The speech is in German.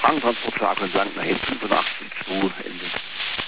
Frankentransportwagen und sagen, na jetzt 85 zu Ende.